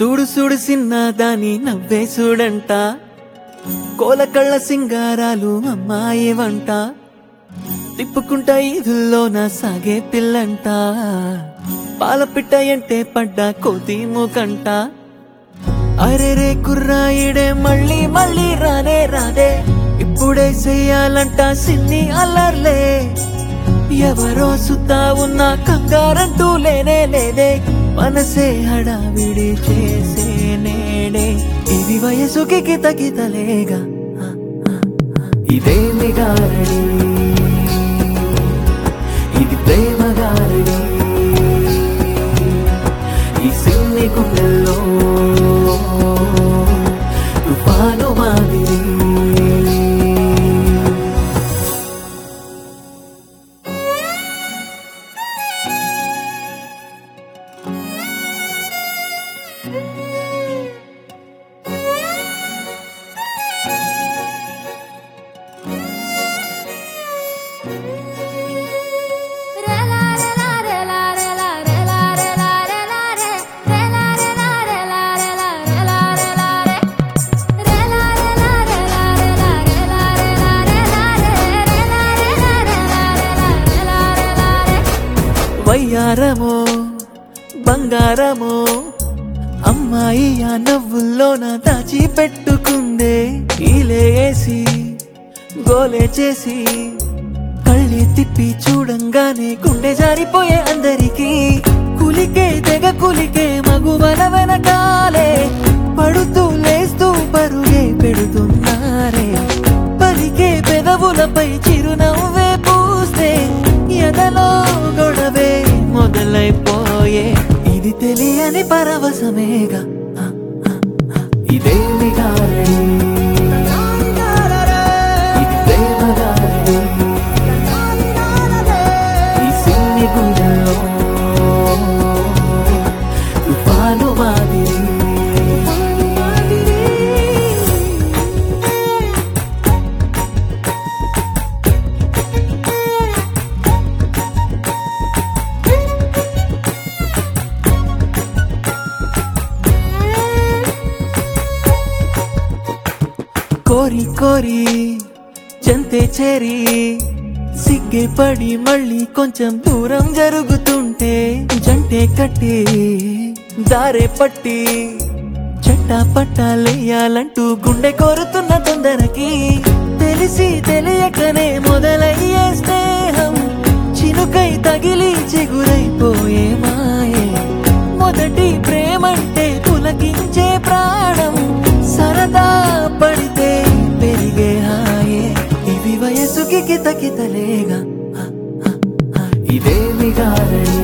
సూడు సూడు సిన్న దాని నవ్వే చూడంట కోలకళ్ళ సింగారాలు అమ్మాయి వంట తిప్పుకుంటా ఈదుల్లోన సాగే పిల్లంట పాలపిట్ట ఎంటే పడ్డ కోతి మూకంట అరెరే కుర్రాయిడే మళ్ళీ మళ్ళీ రానే రాదే ఇప్పుడే చెయ్యాలంట సిన్ని అల్లర్లే ఎవరో సుతా ఉన్న కంగారంటూ లేనే లేదే మనసే హడావిడి చేసే నేడే ఇది వయసుకి కితకితలేగా ఇదేమి గారడి ఇది ప్రేమ గారడి ఈ సిన్ని గుండెల్లో తుఫాను మాదిరి వయ్యారమో బంగారమో అమ్మాయి ఆ నవ్వుల్లోన దాచి పెట్టుకుందే ఈలేసి గోలే చేసి కళ్ళే తిప్పి చూడంగానే గుండె జారిపోయే అందరికీ కులికే తెగ కులికే మగువల వెనకాలే పడుతూ లేస్తూ పరుగే పెడుతున్నారే పలికే పెదవులపై చిరునవ్వే పూస్తే ఎదలో గొడవే మొదలైపోయే ఇది తెలియని పరవశమేగా ఇదేమి గారడి ఇది ప్రేమ గారడి ఈ సిన్ని గుండెల్లో తుఫాను మాదిరి కోరి కోరి జంతే చేరి సిగ్గే పడి మళ్ళీ కొంచెం దూరం జరుగుతుంటే జంటే కట్టి దారే పట్టి చట్టా పట్టాలేయాలంటూ గుండె కోరుతున్న తొందరకి తెలిసి తెలియకనే మొదలయ్యే స్నేహం చినుకై తగిలి చిగురైపోయే మాయే మొదటి ప్రేమంటే పులకించే ప్రాణం సరదా పడితే పెరిగే హాయే ఇది వయసుకి కితకితలేగా ఇదేమి గారడి